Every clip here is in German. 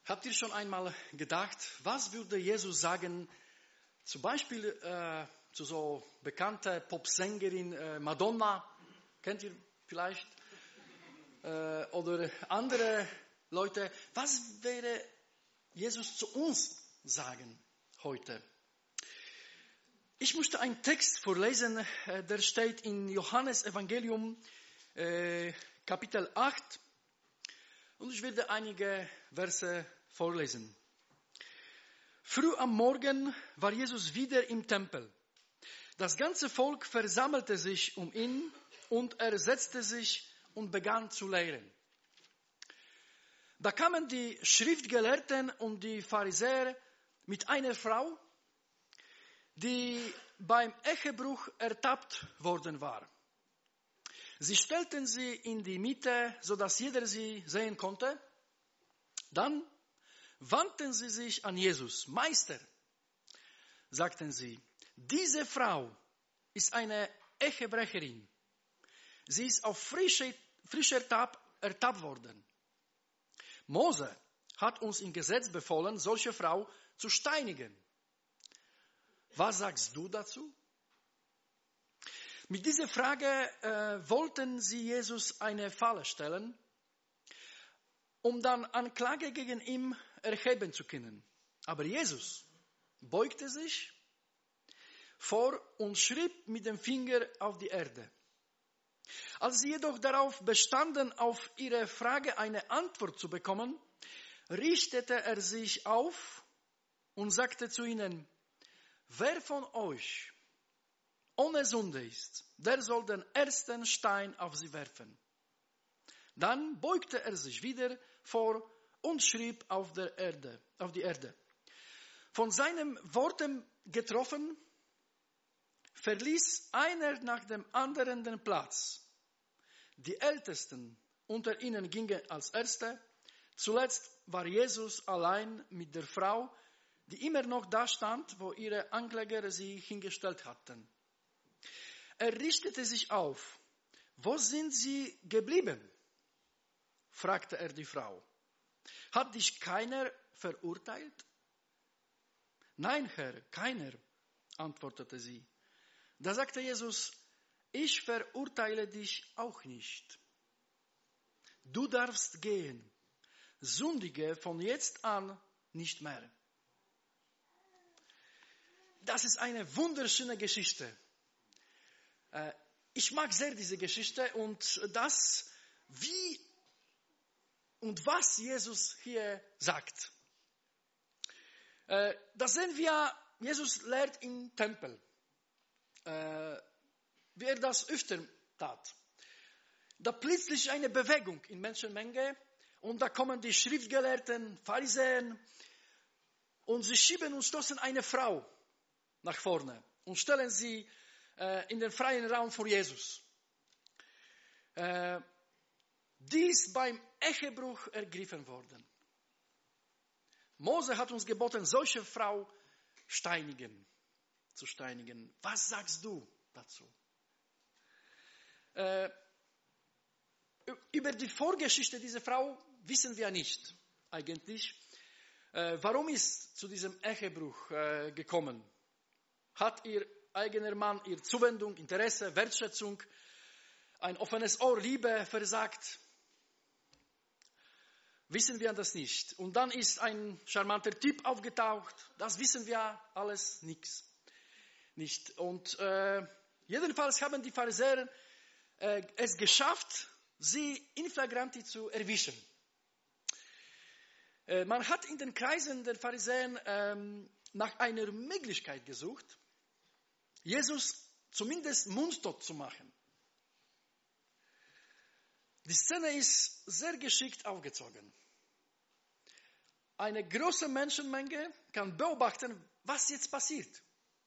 Habt ihr schon einmal gedacht, was würde Jesus sagen, zum Beispiel zu so bekannter Popsängerin Madonna, kennt ihr vielleicht, oder andere Leute, was wäre Jesus zu uns sagen heute? Ich möchte einen Text vorlesen, der steht in Johannes Evangelium, Kapitel 8, und ich werde einige Verse vorlesen. Früh am Morgen war Jesus wieder im Tempel. Das ganze Volk versammelte sich um ihn und er setzte sich und begann zu lehren. Da kamen die Schriftgelehrten und die Pharisäer mit einer Frau, die beim Ehebruch ertappt worden war. Sie stellten sie in die Mitte, sodass jeder sie sehen konnte. Dann wandten sie sich an Jesus. Meister, sagten sie, diese Frau ist eine Ehebrecherin. Sie ist auf frischer ertappt worden. Mose hat uns im Gesetz befohlen, solche Frau zu steinigen. Was sagst du dazu? Mit dieser Frage wollten sie Jesus eine Falle stellen, um dann Anklage gegen ihn erheben zu können. Aber Jesus beugte sich vor und schrieb mit dem Finger auf die Erde. Als sie jedoch darauf bestanden, auf ihre Frage eine Antwort zu bekommen, richtete er sich auf und sagte zu ihnen, wer von euch ohne Sünde ist, der soll den ersten Stein auf sie werfen. Dann beugte er sich wieder vor und schrieb auf die Erde. Von seinen Worten getroffen, verließ einer nach dem anderen den Platz. Die Ältesten unter ihnen gingen als Erste. Zuletzt war Jesus allein mit der Frau, die immer noch da stand, wo ihre Ankläger sie hingestellt hatten. Er richtete sich auf. Wo sind sie geblieben? Fragte er die Frau. Hat dich keiner verurteilt? Nein, Herr, keiner, antwortete sie. Da sagte Jesus, ich verurteile dich auch nicht. Du darfst gehen, sündige von jetzt an nicht mehr. Das ist eine wunderschöne Geschichte. Ich mag sehr diese Geschichte und das, wie und was Jesus hier sagt. Das sehen wir, Jesus lehrt im Tempel, wie er das öfter tat. Da plötzlich eine Bewegung in Menschenmenge und da kommen die Schriftgelehrten, Pharisäer und sie schieben und stoßen eine Frau nach vorne und stellen sie in den freien Raum vor Jesus. Die ist beim Ehebruch ergriffen worden. Mose hat uns geboten, solche Frau zu steinigen. Was sagst du dazu? Über die Vorgeschichte dieser Frau wissen wir nicht eigentlich. Warum ist zu diesem Ehebruch gekommen? Hat ihr eigener Mann ihr Zuwendung, Interesse, Wertschätzung, ein offenes Ohr, Liebe versagt? Wissen wir das nicht. Und dann ist ein charmanter Typ aufgetaucht. Das wissen wir alles nicht. Und jedenfalls haben die Pharisäer es geschafft, sie in flagranti zu erwischen. Man hat in den Kreisen der Pharisäer nach einer Möglichkeit gesucht, Jesus zumindest mundtot zu machen. Die Szene ist sehr geschickt aufgezogen. Eine große Menschenmenge kann beobachten, was jetzt passiert.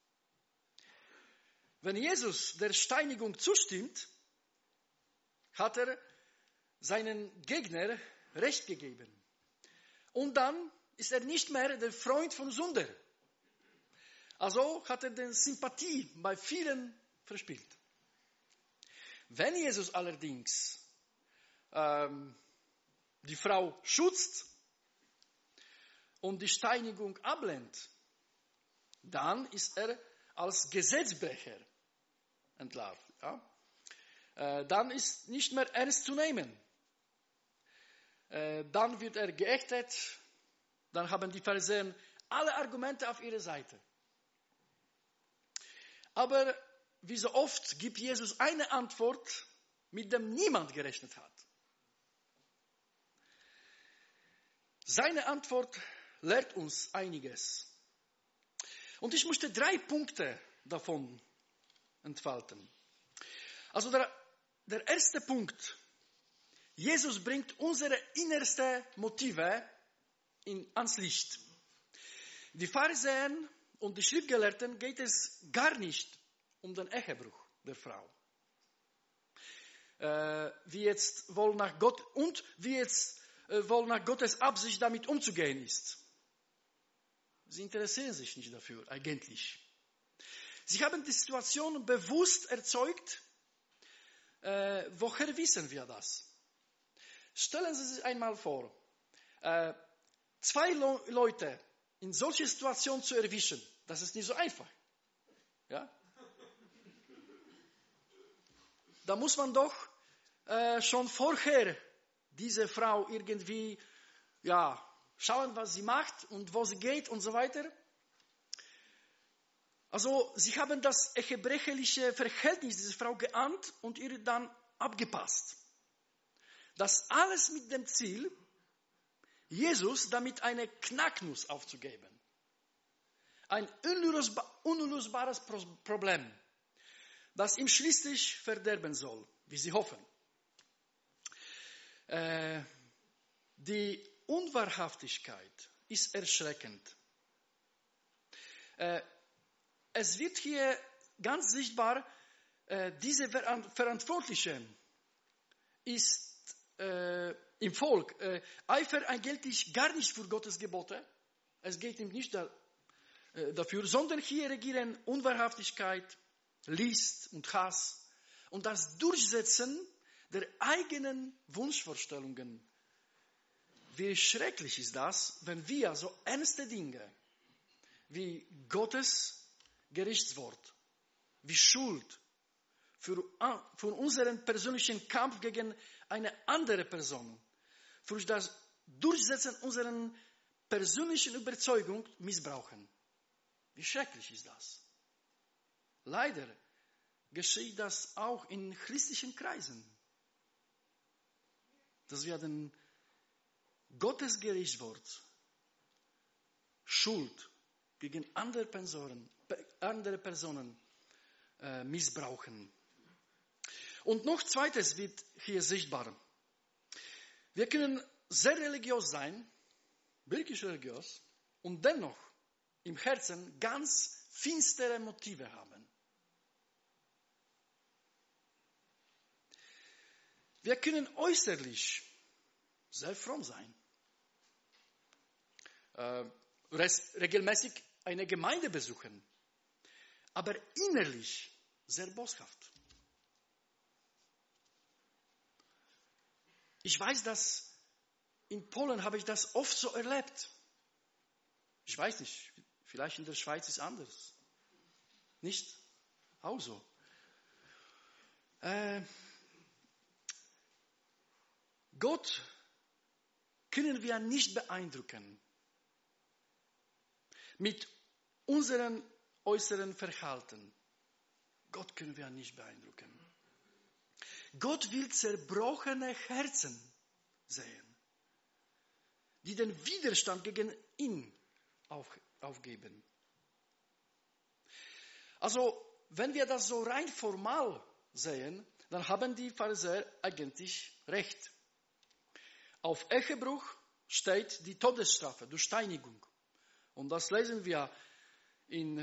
Wenn Jesus der Steinigung zustimmt, hat er seinen Gegner Recht gegeben. Und dann ist er nicht mehr der Freund von Sünder. Also hat er die Sympathie bei vielen verspielt. Wenn Jesus allerdings die Frau schützt und die Steinigung ablehnt, dann ist er als Gesetzbrecher entlarvt. Ja? Dann ist nicht mehr ernst zu nehmen. Dann wird er geächtet. Dann haben die Pharisäer alle Argumente auf ihrer Seite. Aber wie so oft gibt Jesus eine Antwort, mit der niemand gerechnet hat. Seine Antwort lehrt uns einiges. Und ich möchte 3 Punkte davon entfalten. Also der erste Punkt. Jesus bringt unsere innersten Motive ans Licht. Die Pharisäer und die Schriftgelehrten geht es gar nicht um den Ehebruch der Frau. Wie jetzt wohl nach Gottes Absicht damit umzugehen ist. Sie interessieren sich nicht dafür, eigentlich. Sie haben die Situation bewusst erzeugt. Woher wissen wir das? Stellen Sie sich einmal vor, 2 Leute in solche Situation zu erwischen, das ist nicht so einfach. Ja? Da muss man doch schon vorher diese Frau irgendwie schauen, was sie macht und wo sie geht und so weiter. Also sie haben das ehebrecherische Verhältnis dieser Frau geahnt und ihr dann abgepasst. Das alles mit dem Ziel, Jesus damit eine Knacknuss aufzugeben. Ein unlösbares Problem, das ihm schließlich verderben soll, wie sie hoffen. Die Unwahrhaftigkeit ist erschreckend. Es wird hier ganz sichtbar, diese Verantwortliche ist im Volk eifert eigentlich gar nicht für Gottes Gebote. Es geht ihm nicht dafür, sondern hier regieren Unwahrhaftigkeit, List und Hass und das Durchsetzen der eigenen Wunschvorstellungen. Wie schrecklich ist das, wenn wir so ernste Dinge wie Gottes Gerichtswort, wie Schuld für unseren persönlichen Kampf gegen eine andere Person, für das Durchsetzen unserer persönlichen Überzeugung missbrauchen. Wie schrecklich ist das? Leider geschieht das auch in christlichen Kreisen, dass wir den Gottes Gerichtswort, Schuld gegen andere Personen missbrauchen. Und noch zweites wird hier sichtbar. Wir können sehr religiös sein, wirklich religiös, und dennoch im Herzen ganz finstere Motive haben. Wir können äußerlich sehr fromm sein. Regelmäßig eine Gemeinde besuchen, aber innerlich sehr boshaft. Ich weiß, dass in Polen habe ich das oft so erlebt. Ich weiß nicht, vielleicht in der Schweiz ist es anders. Nicht? Auch so. Gott können wir nicht beeindrucken mit unserem äußeren Verhalten. Gott können wir nicht beeindrucken. Gott will zerbrochene Herzen sehen, die den Widerstand gegen ihn aufgeben. Also, wenn wir das so rein formal sehen, dann haben die Pharisäer eigentlich recht. Auf Ehebruch steht die Todesstrafe durch Steinigung. Und das lesen wir in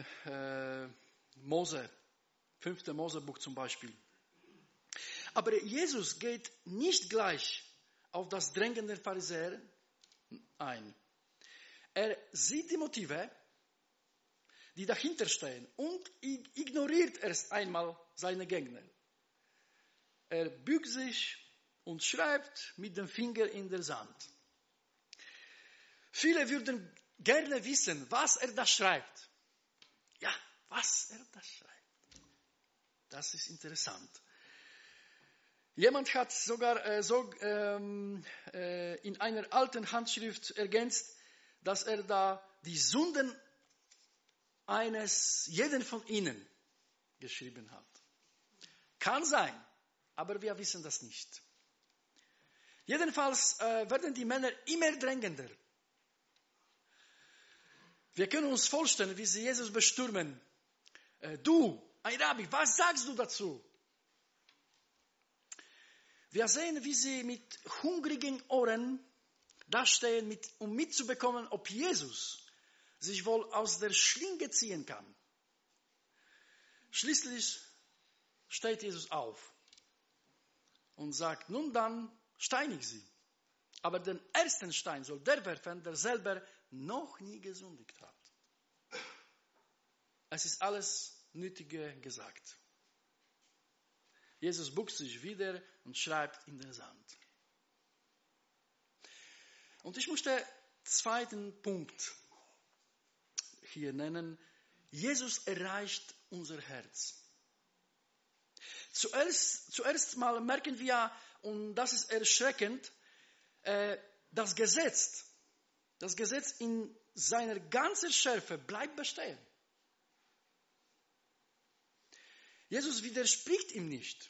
5. Mosebuch zum Beispiel. Aber Jesus geht nicht gleich auf das Drängen der Pharisäer ein. Er sieht die Motive, die dahinter stehen, und ignoriert erst einmal seine Gegner. Er bückt sich und schreibt mit dem Finger in den Sand. Viele würden gerne wissen, was er da schreibt. Ja, was er da schreibt. Das ist interessant. Jemand hat sogar in einer alten Handschrift ergänzt, dass er da die Sünden eines jeden von ihnen geschrieben hat. Kann sein, aber wir wissen das nicht. Jedenfalls werden die Männer immer drängender. Wir können uns vorstellen, wie sie Jesus bestürmen. Du, ein Rabbi, was sagst du dazu? Wir sehen, wie sie mit hungrigen Ohren dastehen, um mitzubekommen, ob Jesus sich wohl aus der Schlinge ziehen kann. Schließlich steht Jesus auf und sagt, nun dann steinig sie. Aber den ersten Stein soll der werfen, der selber noch nie gesündigt hat. Es ist alles Nötige gesagt. Jesus bückt sich wieder und schreibt in den Sand. Und ich möchte zweiten Punkt hier nennen. Jesus erreicht unser Herz. Zuerst mal merken wir, und das ist erschreckend, das Gesetz in seiner ganzen Schärfe bleibt bestehen. Jesus widerspricht ihm nicht.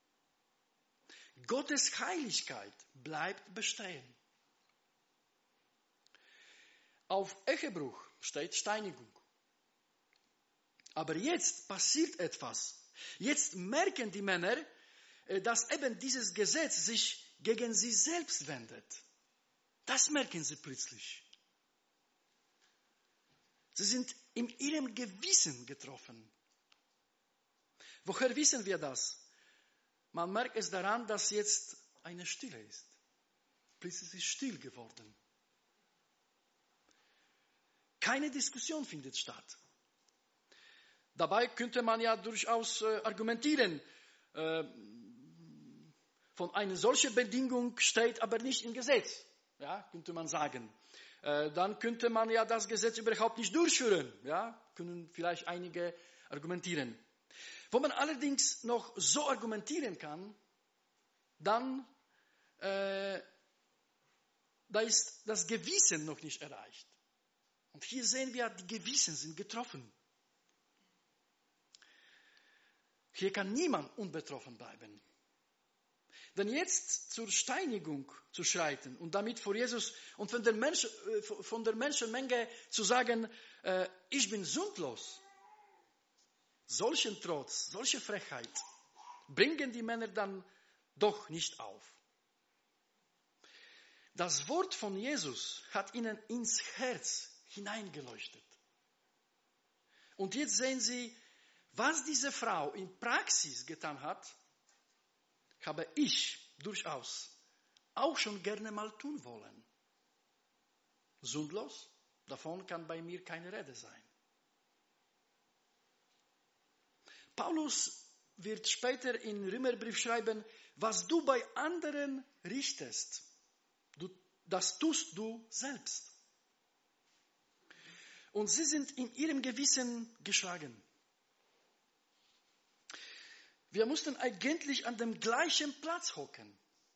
Gottes Heiligkeit bleibt bestehen. Auf Ehebruch steht Steinigung. Aber jetzt passiert etwas. Jetzt merken die Männer, dass eben dieses Gesetz sich gegen sie selbst wendet. Das merken sie plötzlich. Sie sind in ihrem Gewissen getroffen. Woher wissen wir das? Man merkt es daran, dass jetzt eine Stille ist. Plötzlich ist still geworden. Keine Diskussion findet statt. Dabei könnte man ja durchaus argumentieren, von einer solchen Bedingung steht aber nicht im Gesetz. Ja, könnte man sagen. Dann könnte man ja das Gesetz überhaupt nicht durchführen. Ja, können vielleicht einige argumentieren. Wo man allerdings noch so argumentieren kann, dann da ist das Gewissen noch nicht erreicht. Und hier sehen wir, die Gewissen sind getroffen. Hier kann niemand unbetroffen bleiben. Denn jetzt zur Steinigung zu schreiten und damit vor Jesus und von der Menschenmenge zu sagen, ich bin sündlos. Solchen Trotz, solche Frechheit bringen die Männer dann doch nicht auf. Das Wort von Jesus hat ihnen ins Herz hineingeleuchtet. Und jetzt sehen sie, was diese Frau in Praxis getan hat, habe ich durchaus auch schon gerne mal tun wollen. Sündlos, davon kann bei mir keine Rede sein. Paulus wird später im Römerbrief schreiben, was du bei anderen richtest, das tust du selbst. Und sie sind in ihrem Gewissen geschlagen. Wir mussten eigentlich an dem gleichen Platz hocken,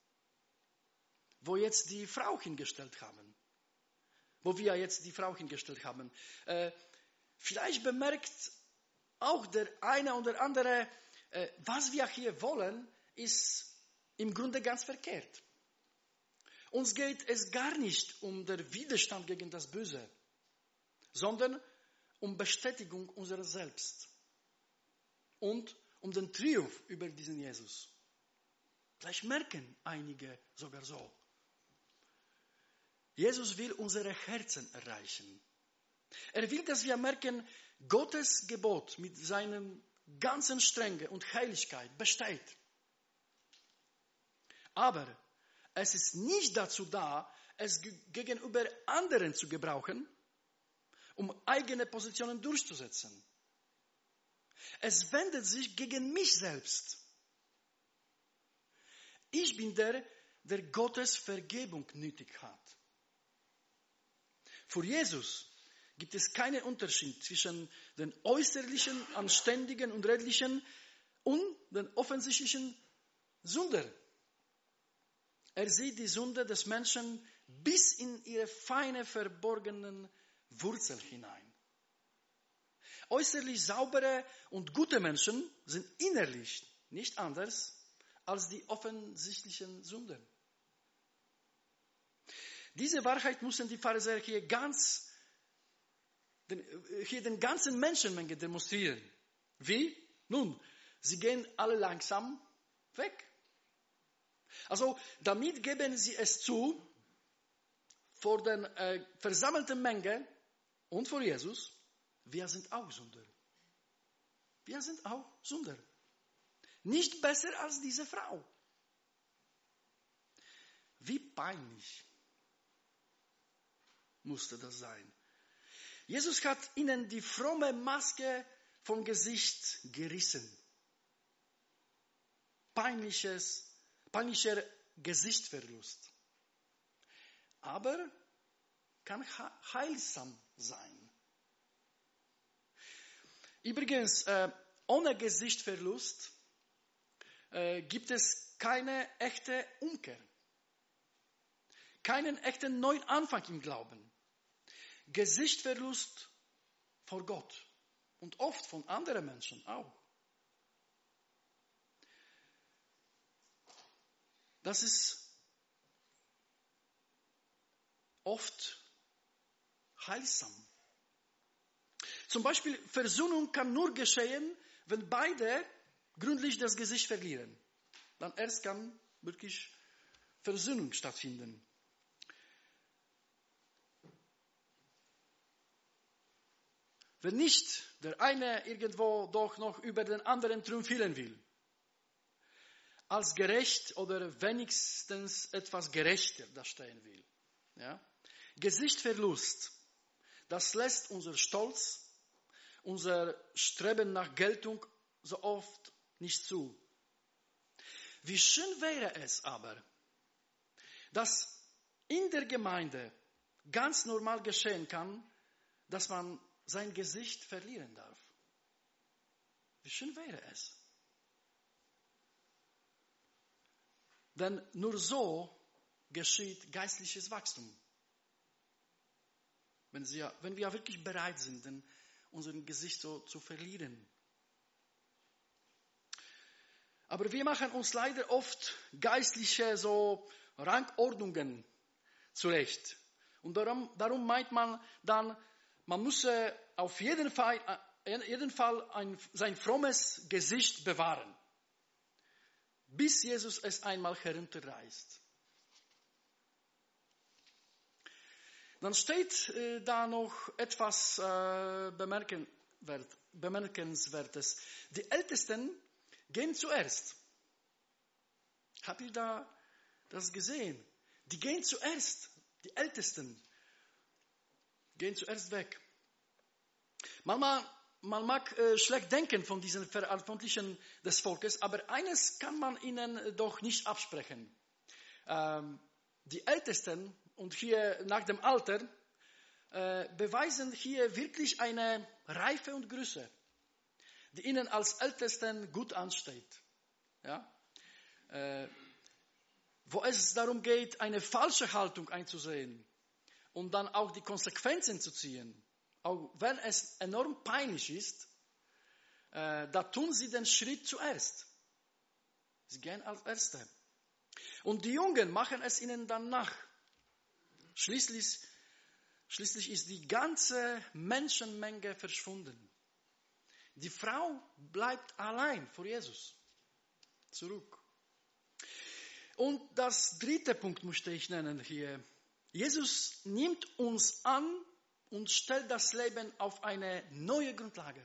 wo jetzt die Frau hingestellt haben. Wo wir jetzt die Frau hingestellt haben. Vielleicht bemerkt auch der eine oder andere, was wir hier wollen, ist im Grunde ganz verkehrt. Uns geht es gar nicht um den Widerstand gegen das Böse, sondern um Bestätigung unserer selbst und um den Triumph über diesen Jesus. Vielleicht merken einige sogar so. Jesus will unsere Herzen erreichen. Er will, dass wir merken, Gottes Gebot mit seinem ganzen Strenge und Heiligkeit besteht. Aber es ist nicht dazu da, es gegenüber anderen zu gebrauchen, um eigene Positionen durchzusetzen. Es wendet sich gegen mich selbst. Ich bin der Gottes Vergebung nötig hat. Für Jesus gibt es keinen Unterschied zwischen den äußerlichen, anständigen und redlichen und den offensichtlichen Sündern. Er sieht die Sünde des Menschen bis in ihre feine, verborgenen Wurzeln hinein. Äußerlich saubere und gute Menschen sind innerlich nicht anders als die offensichtlichen Sünder. Diese Wahrheit müssen die Pharisäer hier den ganzen Menschenmenge demonstrieren. Wie? Nun, sie gehen alle langsam weg. Also damit geben sie es zu, vor der versammelten Menge und vor Jesus, wir sind auch Sünder. Wir sind auch Sünder. Nicht besser als diese Frau. Wie peinlich musste das sein. Jesus hat ihnen die fromme Maske vom Gesicht gerissen. Peinlicher Gesichtsverlust. Aber kann heilsam sein. Übrigens, ohne Gesichtsverlust gibt es keine echte Umkehr. Keinen echten neuen Anfang im Glauben. Gesichtsverlust vor Gott und oft von anderen Menschen auch. Das ist oft heilsam. Zum Beispiel, Versöhnung kann nur geschehen, wenn beide gründlich das Gesicht verlieren. Dann erst kann wirklich Versöhnung stattfinden. Wenn nicht der eine irgendwo doch noch über den anderen triumphieren will, als gerecht oder wenigstens etwas gerechter dastehen will. Ja? Gesichtsverlust, das lässt unser Stolz, unser Streben nach Geltung so oft nicht zu. Wie schön wäre es aber, dass in der Gemeinde ganz normal geschehen kann, dass man sein Gesicht verlieren darf. Wie schön wäre es. Denn nur so geschieht geistliches Wachstum. Wenn wir wirklich bereit sind, unser Gesicht so zu verlieren. Aber wir machen uns leider oft geistliche so Rangordnungen zurecht. Und darum meint man dann, man müsse auf jeden Fall sein frommes Gesicht bewahren, bis Jesus es einmal herunterreißt. Dann steht da noch etwas Bemerkenswertes. Die Ältesten gehen zuerst. Habt ihr das gesehen? Die gehen zuerst. Die Ältesten gehen zuerst weg. Man mag schlecht denken von diesen Verantwortlichen des Volkes, aber eines kann man ihnen doch nicht absprechen. Die Ältesten, und hier nach dem Alter, beweisen hier wirklich eine Reife und Größe, die ihnen als Ältesten gut ansteht. Ja? Wo es darum geht, eine falsche Haltung einzusehen und dann auch die Konsequenzen zu ziehen, auch wenn es enorm peinlich ist, da tun sie den Schritt zuerst. Sie gehen als Erste. Und die Jungen machen es ihnen dann nach. Schließlich ist die ganze Menschenmenge verschwunden. Die Frau bleibt allein vor Jesus zurück. Und das dritte Punkt möchte ich nennen hier. Jesus nimmt uns an und stellt das Leben auf eine neue Grundlage.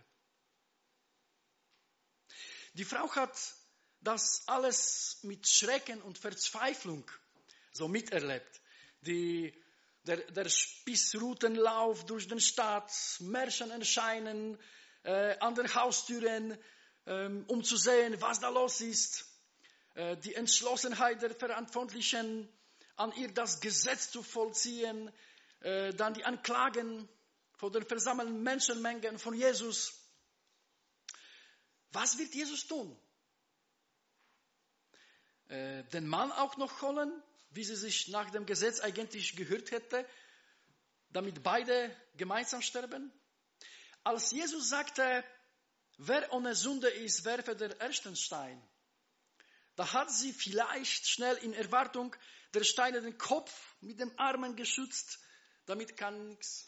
Die Frau hat das alles mit Schrecken und Verzweiflung so miterlebt. Der Spießrutenlauf durch den Stadt, Märchen erscheinen an den Haustüren, um zu sehen, was da los ist. Die Entschlossenheit der Verantwortlichen, an ihr das Gesetz zu vollziehen, dann die Anklagen vor den versammelten Menschenmengen von Jesus. Was wird Jesus tun? Den Mann auch noch holen, wie sie sich nach dem Gesetz eigentlich gehört hätte, damit beide gemeinsam sterben? Als Jesus sagte, wer ohne Sünde ist, werfe den ersten Stein, da hat sie vielleicht schnell in Erwartung der Steine den Kopf mit dem Armen geschützt, damit kann nichts.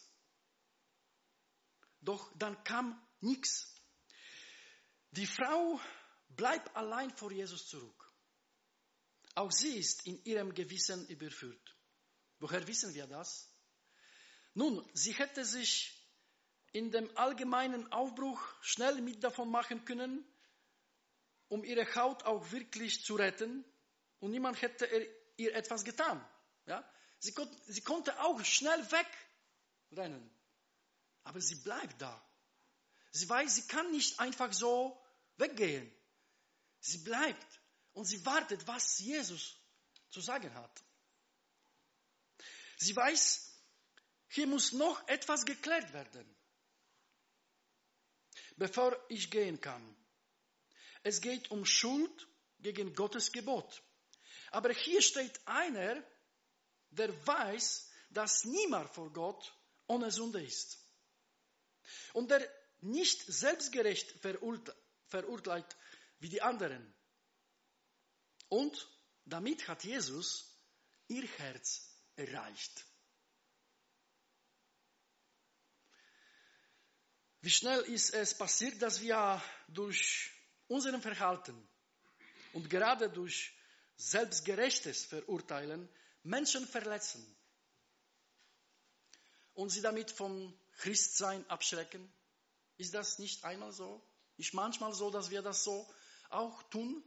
Doch dann kam nichts. Die Frau bleibt allein vor Jesus zurück. Auch sie ist in ihrem Gewissen überführt. Woher wissen wir das? Nun, sie hätte sich in dem allgemeinen Aufbruch schnell mit davon machen können, um ihre Haut auch wirklich zu retten, und niemand hätte ihr etwas getan. Ja? Sie konnte auch schnell wegrennen, aber sie bleibt da. Sie weiß, sie kann nicht einfach so weggehen. Sie bleibt und sie wartet, was Jesus zu sagen hat. Sie weiß, hier muss noch etwas geklärt werden, bevor ich gehen kann. Es geht um Schuld gegen Gottes Gebot. Aber hier steht einer, der weiß, dass niemand vor Gott ohne Sünde ist. Und der nicht selbstgerecht verurteilt wie die anderen. Und damit hat Jesus ihr Herz erreicht. Wie schnell ist es passiert, dass wir durch unserem Verhalten und gerade durch selbstgerechtes Verurteilen Menschen verletzen und sie damit vom Christsein abschrecken? Ist das nicht einmal so? Ist manchmal so, dass wir das so auch tun?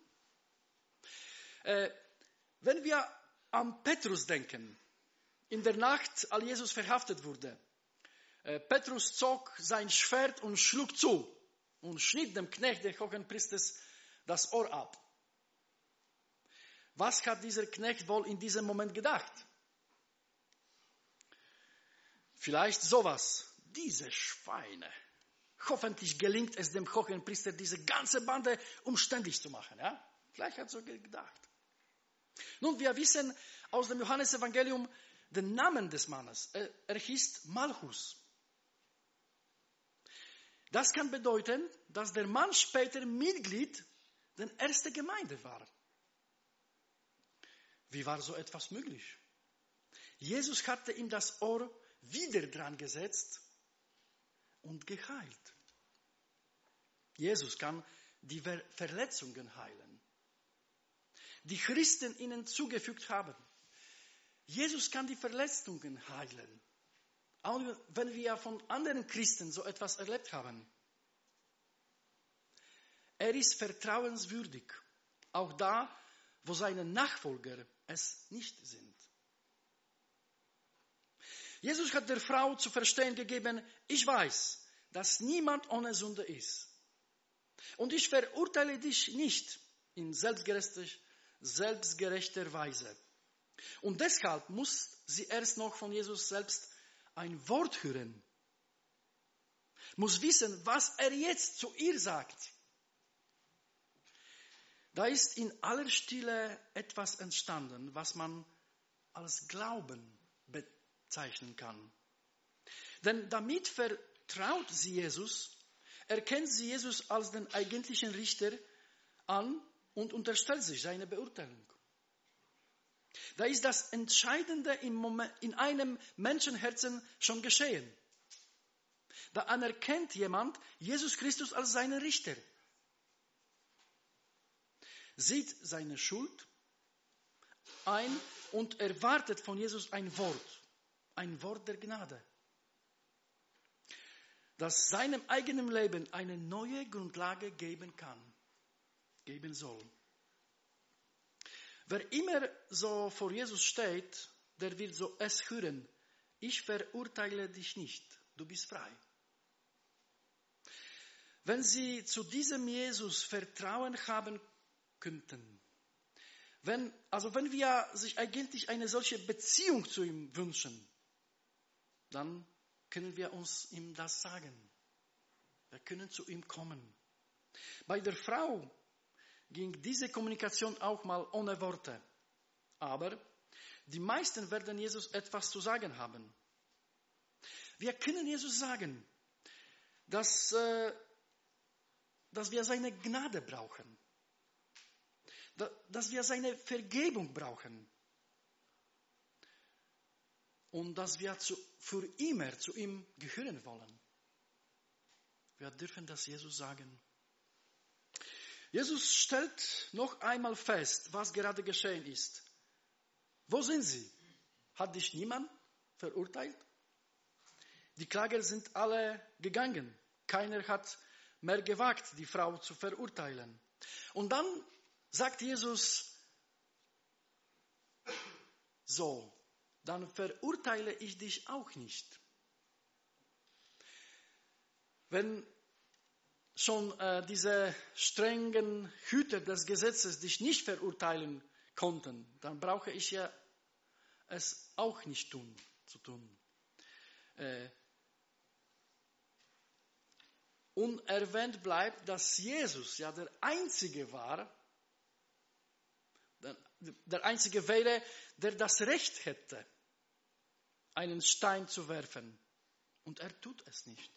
Wenn wir an Petrus denken, in der Nacht, als Jesus verhaftet wurde, Petrus zog sein Schwert und schlug zu und schnitt dem Knecht des Hohenpriesters das Ohr ab. Was hat dieser Knecht wohl in diesem Moment gedacht? Vielleicht sowas. Diese Schweine. Hoffentlich gelingt es dem Hohenpriester, diese ganze Bande umständlich zu machen. Ja? Vielleicht hat er so gedacht. Nun, wir wissen aus dem Johannesevangelium den Namen des Mannes. Er hieß Malchus. Das kann bedeuten, dass der Mann später Mitglied der ersten Gemeinde war. Wie war so etwas möglich? Jesus hatte ihm das Ohr wieder dran gesetzt und geheilt. Jesus kann die Verletzungen heilen, die Christen ihnen zugefügt haben. Jesus kann die Verletzungen heilen, auch wenn wir von anderen Christen so etwas erlebt haben. Er ist vertrauenswürdig, auch da, wo seine Nachfolger es nicht sind. Jesus hat der Frau zu verstehen gegeben, ich weiß, dass niemand ohne Sünde ist. Und ich verurteile dich nicht in selbstgerechter Weise. Und deshalb muss sie erst noch von Jesus selbst ein Wort hören. Muss wissen, was er jetzt zu ihr sagt. Da ist in aller Stille etwas entstanden, was man als Glauben bezeichnen kann. Denn damit vertraut sie Jesus, erkennt sie Jesus als den eigentlichen Richter an und unterstellt sich seine Beurteilung. Da ist das Entscheidende in einem Menschenherzen schon geschehen. Da anerkennt jemand Jesus Christus als seinen Richter. Sieht seine Schuld ein und erwartet von Jesus ein Wort der Gnade, das seinem eigenen Leben eine neue Grundlage geben soll. Wer immer so vor Jesus steht, der wird so es hören, ich verurteile dich nicht, du bist frei. Wenn Sie zu diesem Jesus Vertrauen haben könnten, wenn wir sich eigentlich eine solche Beziehung zu ihm wünschen, dann können wir uns ihm das sagen. Wir können zu ihm kommen. Bei der Frau ging diese Kommunikation auch mal ohne Worte. Aber die meisten werden Jesus etwas zu sagen haben. Wir können Jesus sagen, dass wir seine Gnade brauchen. Dass wir seine Vergebung brauchen. Und dass wir für immer zu ihm gehören wollen. Wir dürfen das Jesus sagen. Jesus stellt noch einmal fest, was gerade geschehen ist. Wo sind sie? Hat dich niemand verurteilt? Die Klager sind alle gegangen. Keiner hat mehr gewagt, die Frau zu verurteilen. Und dann sagt Jesus, so, dann verurteile ich dich auch nicht. Wenn schon diese strengen Hüter des Gesetzes dich nicht verurteilen konnten, dann brauche ich ja es auch nicht zu tun. Unerwähnt bleibt, dass Jesus ja der Einzige war, der Einzige wäre, der das Recht hätte, einen Stein zu werfen. Und er tut es nicht.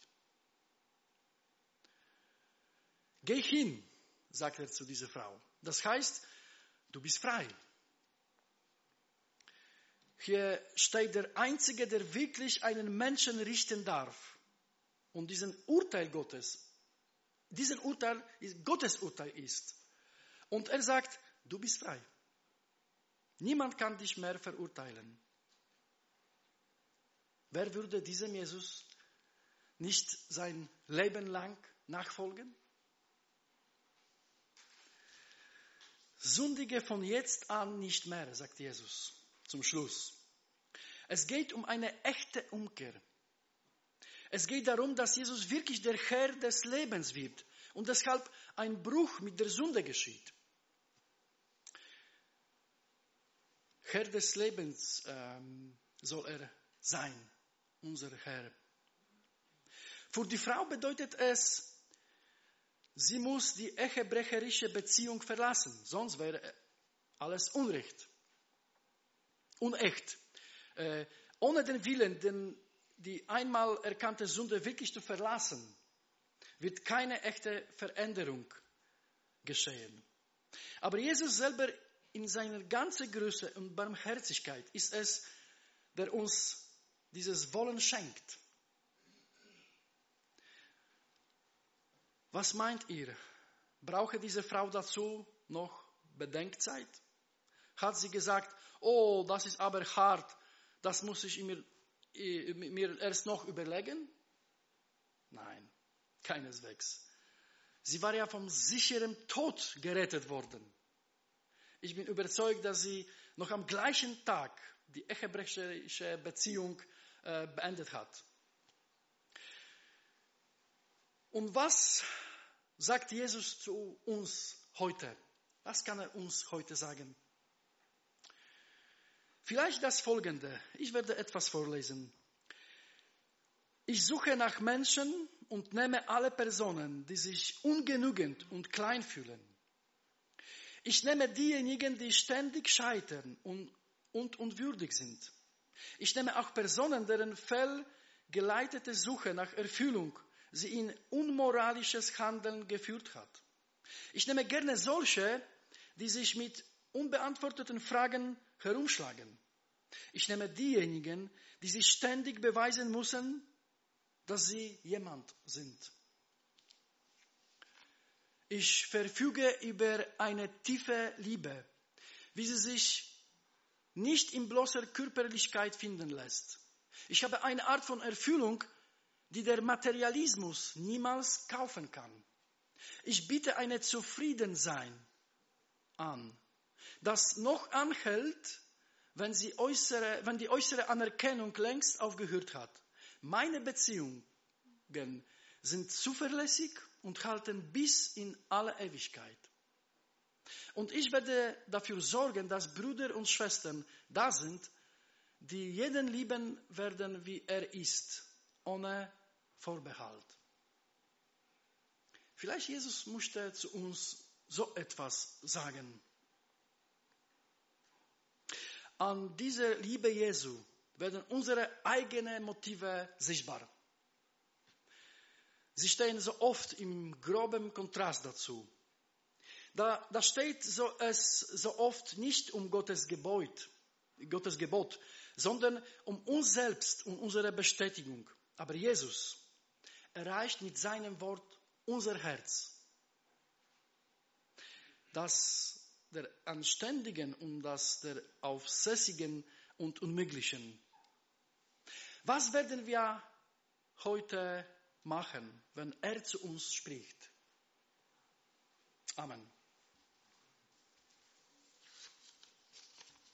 Geh hin, sagt er zu dieser Frau. Das heißt, du bist frei. Hier steht der Einzige, der wirklich einen Menschen richten darf. Und diesen Urteil Gottes Urteil ist. Und er sagt, du bist frei. Niemand kann dich mehr verurteilen. Wer würde diesem Jesus nicht sein Leben lang nachfolgen? Sündige von jetzt an nicht mehr, sagt Jesus zum Schluss. Es geht um eine echte Umkehr. Es geht darum, dass Jesus wirklich der Herr des Lebens wird und deshalb ein Bruch mit der Sünde geschieht. Herr des Lebens soll er sein, unser Herr. Für die Frau bedeutet es, sie muss die ehebrecherische Beziehung verlassen, sonst wäre alles unecht. Ohne den Willen, die einmal erkannte Sünde wirklich zu verlassen, wird keine echte Veränderung geschehen. Aber Jesus selber in seiner ganzen Größe und Barmherzigkeit ist es, der uns dieses Wollen schenkt. Was meint ihr? Brauche diese Frau dazu noch Bedenkzeit? Hat sie gesagt, oh, das ist aber hart, das muss ich mir erst noch überlegen? Nein, keineswegs. Sie war ja vom sicheren Tod gerettet worden. Ich bin überzeugt, dass sie noch am gleichen Tag die ehebrecherische Beziehung beendet hat. Und was sagt Jesus zu uns heute? Was kann er uns heute sagen? Vielleicht das Folgende. Ich werde etwas vorlesen. Ich suche nach Menschen und nehme alle Personen, die sich ungenügend und klein fühlen. Ich nehme diejenigen, die ständig scheitern und unwürdig sind. Ich nehme auch Personen, deren fehlgeleitete Suche nach Erfüllung sie in unmoralisches Handeln geführt hat. Ich nehme gerne solche, die sich mit unbeantworteten Fragen herumschlagen. Ich nehme diejenigen, die sich ständig beweisen müssen, dass sie jemand sind. Ich verfüge über eine tiefe Liebe, wie sie sich nicht in bloßer Körperlichkeit finden lässt. Ich habe eine Art von Erfüllung, die der Materialismus niemals kaufen kann. Ich biete ein Zufriedensein an, das noch anhält, wenn die äußere Anerkennung längst aufgehört hat. Meine Beziehungen sind zuverlässig und halten bis in alle Ewigkeit. Und ich werde dafür sorgen, dass Brüder und Schwestern da sind, die jeden lieben werden, wie er ist, ohne Vorbehalt. Vielleicht Jesus möchte zu uns so etwas sagen. An dieser Liebe Jesu werden unsere eigenen Motive sichtbar. Sie stehen so oft im groben Kontrast dazu. Da steht es so oft nicht um Gottes Gebot, sondern um uns selbst und unsere Bestätigung. Aber Jesus erreicht mit seinem Wort unser Herz. Das der Anständigen und das der Aufsässigen und Unmöglichen. Was werden wir heute machen, wenn er zu uns spricht? Amen.